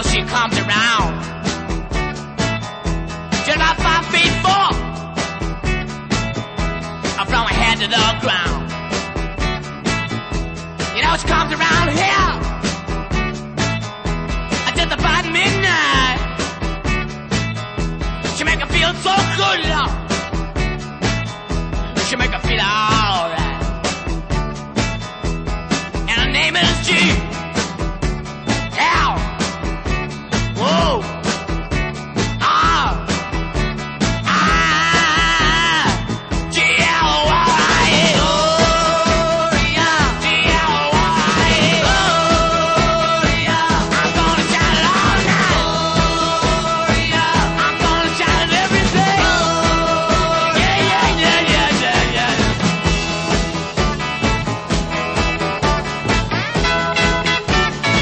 she comes around. She's about 5'4", from her head to the ground. You know she comes around here just about midnight. She make her feel so good, Lord.